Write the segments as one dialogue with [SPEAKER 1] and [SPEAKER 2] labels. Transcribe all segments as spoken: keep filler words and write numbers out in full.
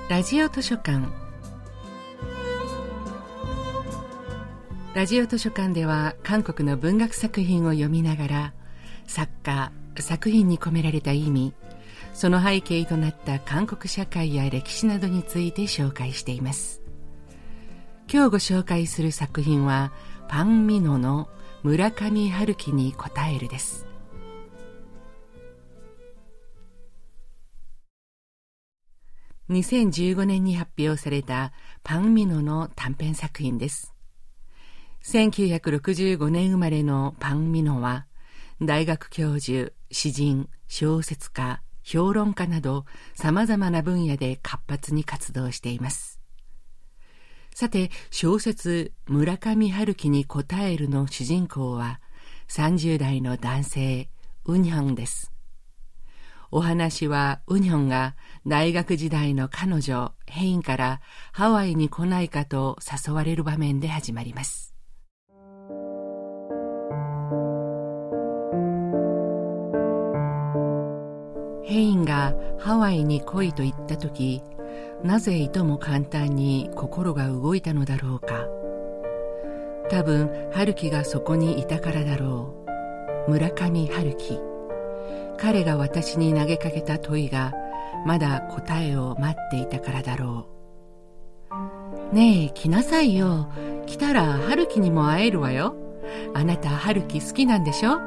[SPEAKER 1] ラジオ図書館。ラジオ図書館では韓国の文学作品を読みながら、作家、作品に込められた意味、その背景となった韓国社会や歴史などについて紹介しています。今日ご紹介する作品はパン・ミノの村上春樹に答えるです。にせんじゅうごねんに発表されたパン・ミノの短編作品です。せんきゅうひゃくろくじゅうごねん生まれのパン・ミノは、大学教授、詩人、小説家、評論家など様々な分野で活発に活動しています。さて、小説村上春樹に答えるの主人公はさんじゅう代の男性、ウンヒョンです。お話はウンヒョンが大学時代の彼女ヘインからハワイに来ないかと誘われる場面で始まります。ヘインがハワイに来いと言ったとき、なぜいとも簡単に心が動いたのだろうか。多分春樹がそこにいたからだろう。村上春樹。彼が私に投げかけた問いがまだ答えを待っていたからだろう。ねえ、来なさいよ。来たら春樹にも会えるわよ。あなた春樹好きなんでしょ。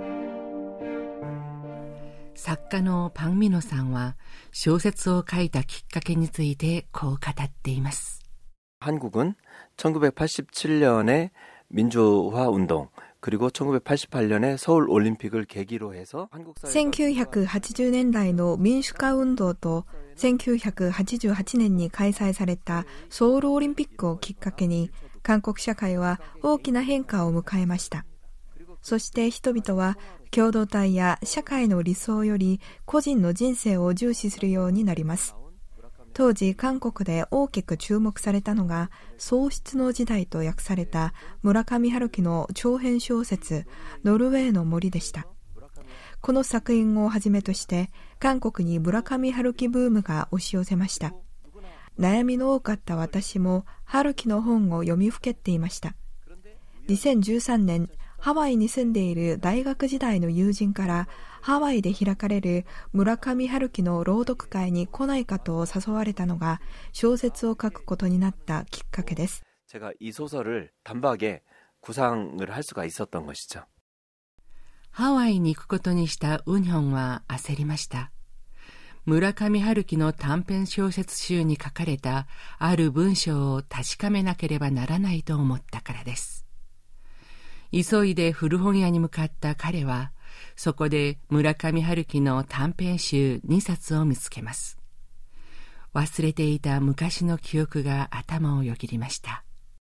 [SPEAKER 1] 作家のパン・ミノさんは小説を書いたきっかけについてこう語っています。
[SPEAKER 2] 한국은 천구백팔십칠 년의 민주화 운동 그리고 천구백팔십팔 년에 서울 올림픽을 계기로 해서 한국 사회가
[SPEAKER 3] せんきゅうひゃくはちじゅうねんだいの民主化運動とせんきゅうひゃくはちじゅうはちねんに開催されたソウルオリンピックをきっかけに韓国社会は大きな変化を迎えました。そして人々は共同体や社会の理想より個人の人生を重視するようになります。当時韓国で大きく注目されたのが喪失の時代と訳された村上春樹の長編小説ノルウェーの森でした。この作品をはじめとして韓国に村上春樹ブームが押し寄せました。悩みの多かった私も春樹の本を読みふけっていました。にせんじゅうさんねんハワイに住んでいる大学時代の友人からハワイで開かれる村上春樹の朗読会に来ないかと誘われたのが小説を書くことになったきっかけです。
[SPEAKER 2] 제가 이 소설을 단박에 구상을 할 수가 있었던 것이죠.
[SPEAKER 1] ハワイに行くことにしたウンヒョンは焦りました。村上春樹の短編小説集に書かれたある文章を確かめなければならないと思ったからです。急いで古本屋に向かった彼は、そこで村上春樹の短編集にさつを見つけます。忘れていた昔の記憶が頭をよぎりました。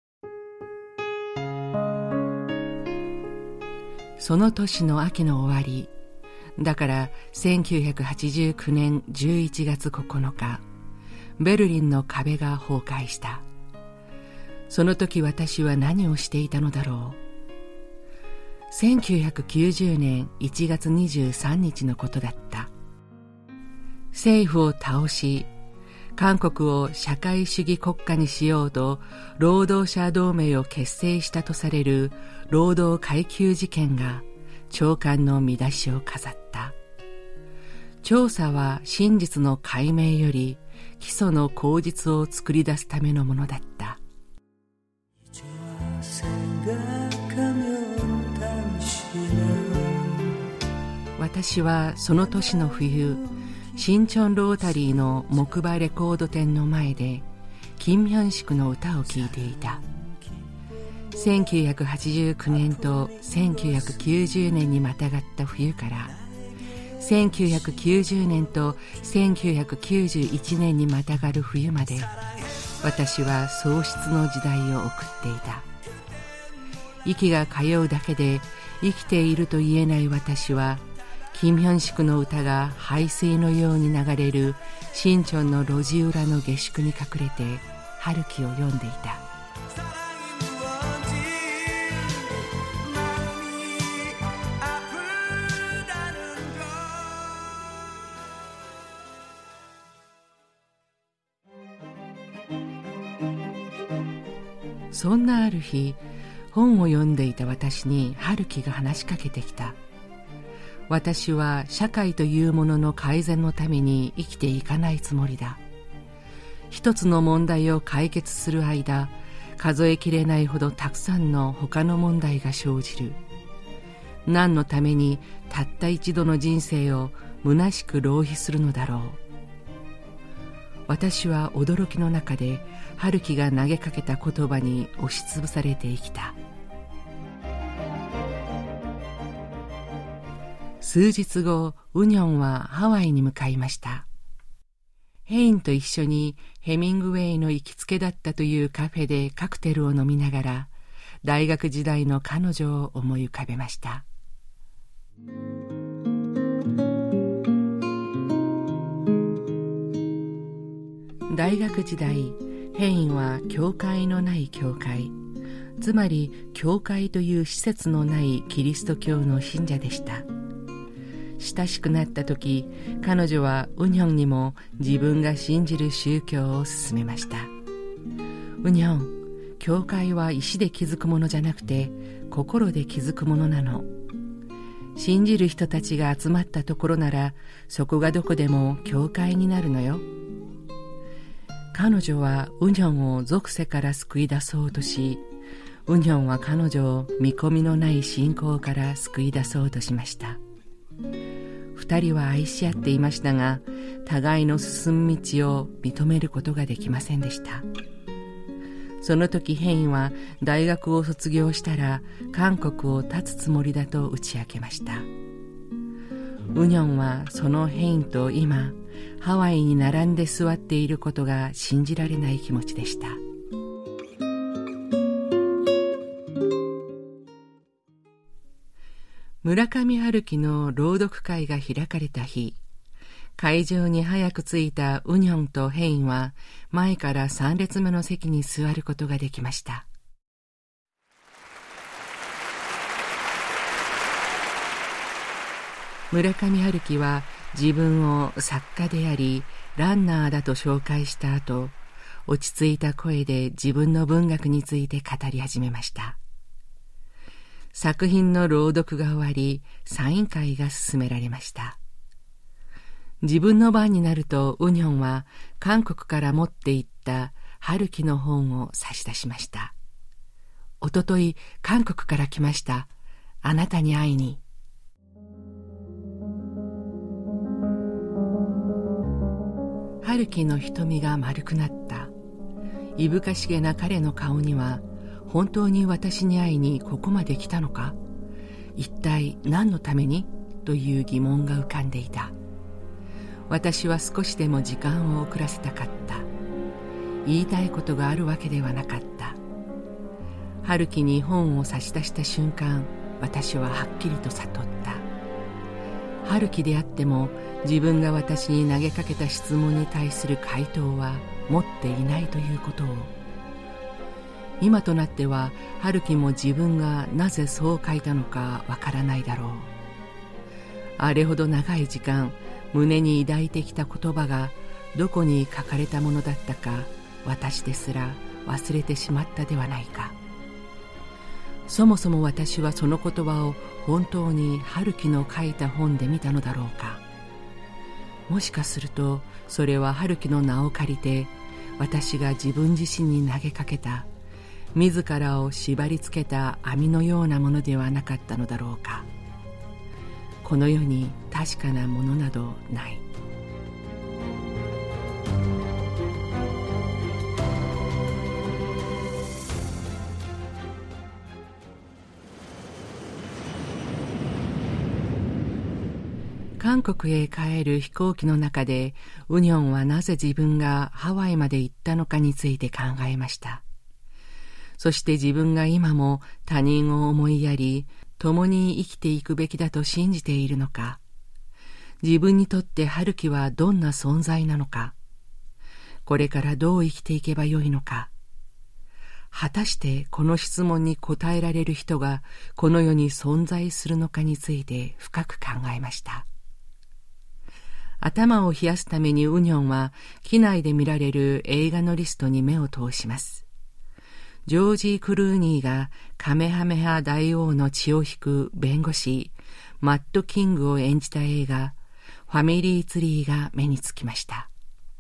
[SPEAKER 1] その年の秋の終わり、だからせんきゅうひゃくはちじゅうきゅうねんじゅういちがつここのか、ベルリンの壁が崩壊した。その時私は何をしていたのだろう。せんきゅうひゃくきゅうじゅうねんいちがつにじゅうさんにちのことだった。政府を倒し、韓国を社会主義国家にしようと労働者同盟を結成したとされる労働階級事件が朝刊の見出しを飾った。調査は真実の解明より基礎の口実を作り出すためのものだった。私はその年の冬、新チョンロータリーの木馬レコード店の前でキム・ヒョンシクの歌を聴いていた。せんきゅうひゃくはちじゅうきゅうねんとせんきゅうひゃくきゅうじゅうねんにまたがった冬からせんきゅうひゃくきゅうじゅうねんとせんきゅうひゃくきゅうじゅういちねんにまたがる冬まで、私は喪失の時代を送っていた。息が通うだけで生きていると言えない私は、キム・ヒョンシクの歌が排水のように流れる新チョンの路地裏の下宿に隠れて春樹を読んでいた。 そんなある日、本を読んでいた私に春樹が話しかけてきた。私は社会というものの改善のために生きていかないつもりだ。一つの問題を解決する間、数えきれないほどたくさんの他の問題が生じる。何のためにたった一度の人生を虚しく浪費するのだろう。私は驚きの中で春樹が投げかけた言葉に押しつぶされて生きた。数日後、ウニョンはハワイに向かいました。ヘインと一緒にヘミングウェイの行きつけだったというカフェでカクテルを飲みながら、大学時代の彼女を思い浮かべました。大学時代、ヘインは教会のない教会、つまり教会という施設のないキリスト教の信者でした。親しくなった時、彼女はウニョンにも自分が信じる宗教を勧めました。ウニョン、教会は石で築くものじゃなくて心で築くものなの。信じる人たちが集まったところなら、そこがどこでも教会になるのよ。彼女はウニョンを俗世から救い出そうとし、ウニョンは彼女を見込みのない信仰から救い出そうとしました。二人は愛し合っていましたが、互いの進む道を認めることができませんでした。その時ヘインは大学を卒業したら韓国を立つつもりだと打ち明けました。ウニョンはそのヘインと今ハワイに並んで座っていることが信じられない気持ちでした。村上春樹の朗読会が開かれた日、会場に早く着いたウニョンとヘインは前からさん列目の席に座ることができました。村上春樹は自分を作家でありランナーだと紹介した後、落ち着いた声で自分の文学について語り始めました。作品の朗読が終わり、サイン会が進められました。自分の番になるとウニョンは韓国から持って行った春樹の本を差し出しました。おととい韓国から来ました。あなたに会いに。春樹の瞳が丸くなった。いぶかしげな彼の顔には、本当に私に会いにここまで来たのか、一体何のためにという疑問が浮かんでいた。私は少しでも時間を遅らせたかった。言いたいことがあるわけではなかった。春樹に本を差し出した瞬間、私ははっきりと悟った。春樹であっても自分が私に投げかけた質問に対する回答は持っていないということを。今となっては春樹も自分がなぜそう書いたのかわからないだろう。あれほど長い時間胸に抱いてきた言葉がどこに書かれたものだったか、私ですら忘れてしまったではないか。そもそも私はその言葉を本当に春樹の書いた本で見たのだろうか。もしかするとそれは春樹の名を借りて私が自分自身に投げかけた、自らを縛り付けた網のようなものではなかったのだろうか。この世に確かなものなどない。韓国へ帰る飛行機の中でウニョンはなぜ自分がハワイまで行ったのかについて考えました。そして自分が今も他人を思いやり共に生きていくべきだと信じているのか、自分にとって春樹はどんな存在なのか、これからどう生きていけばよいのか、果たしてこの質問に答えられる人がこの世に存在するのかについて深く考えました。頭を冷やすためにウニョンは機内で見られる映画のリストに目を通します。 ジョージ・クルーニーがカメハメハ大王の血を引く弁護士マット・キングを演じた映画ファミリーツリーが目につきました。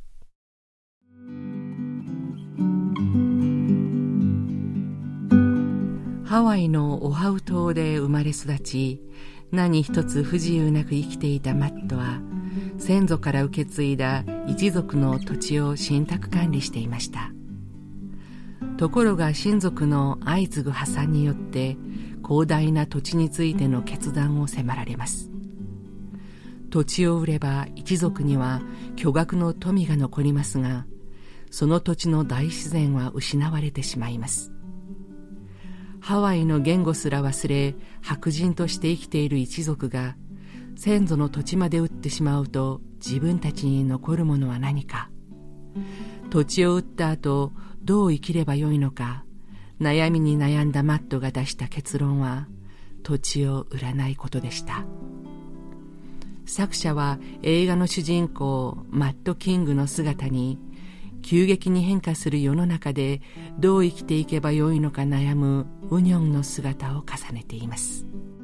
[SPEAKER 1] ハワイのオハウ島で生まれ育ち、何一つ不自由なく生きていたマットは、先祖から受け継いだ一族の土地を信託管理していました。ところが親族の相次ぐ破産によって広大な土地についての決断を迫られます。土地を売れば一族には巨額の富が残りますが、その土地の大自然は失われてしまいます。ハワイの言語すら忘れ白人として生きている一族が先祖の土地まで売ってしまうと、自分たちに残るものは何か、土地を売った後どう生きればよいのか、悩みに悩んだマットが出した結論は土地を売らないことでした。作者は映画の主人公マット・キングの姿に、急激に変化する世の中でどう生きていけばよいのか悩むウニョンの姿を重ねています。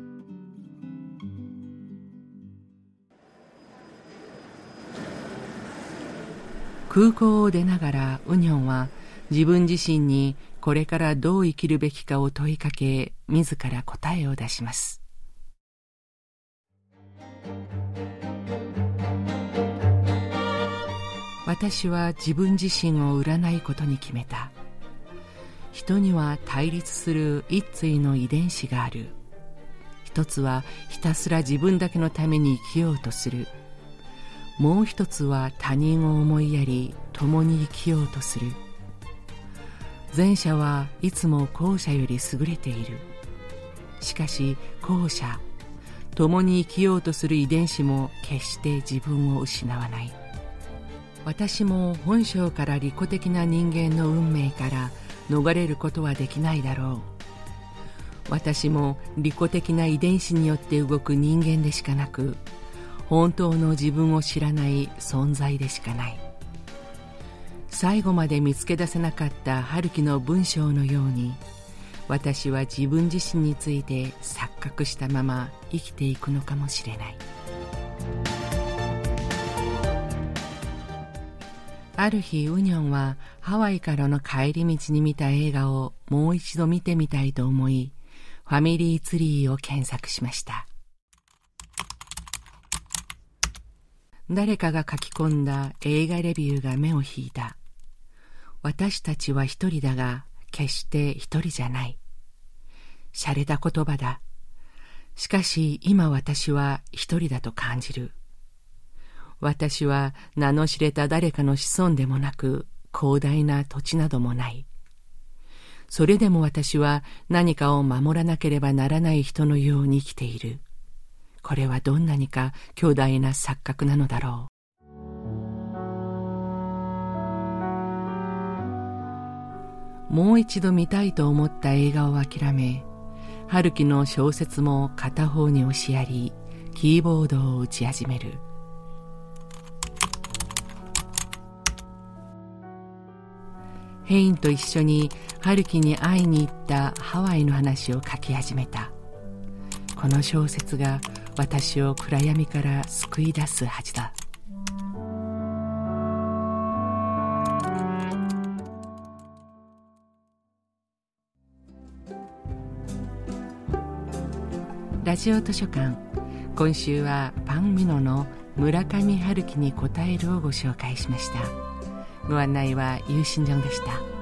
[SPEAKER 1] 空港を出ながらウニョンは自分自身にこれからどう生きるべきかを問いかけ、自ら答えを出します。私は自分自身を売らないことに決めた。人には対立する一対の遺伝子がある。一つはひたすら自分だけのために生きようとする。もう一つは他人を思いやり共に生きようとする。前者はいつも後者より優れている。しかし後者、共に生きようとする遺伝子も決して自分を失わない。私も本性から利己的な人間の運命から逃れることはできないだろう。私も利己的な遺伝子によって動く人間でしかなく、本当の自分を知らない存在でしかない。最後まで見つけ出せなかった春樹の文章のように、私は自分自身について錯覚したまま生きていくのかもしれない。ある日ウニョンはハワイからの帰り道に見た映画をもう一度見てみたいと思い、ファミリーツリーを検索しました。誰かが書き込んだ映画レビューが目を引いた。私たちは一人だが決して一人じゃない。洒落た言葉だ。しかし今私は一人だと感じる。私は名の知れた誰かの子孫でもなく、広大な土地などもない。それでも私は何かを守らなければならない人のように生きている。これはどんなにか巨大な錯覚なのだろう。もう一度見たいと思った映画を諦め、春樹の小説も片方に押しやり、キーボードを打ち始める。ヘインと一緒に春樹に会いに行ったハワイの話を書き始めた。この小説が私を暗闇から救い出すはずだ。ラジオ図書館、今週はパン・ミノの村上春樹に答えるをご紹介しました。ご案内はユーシンジョンでした。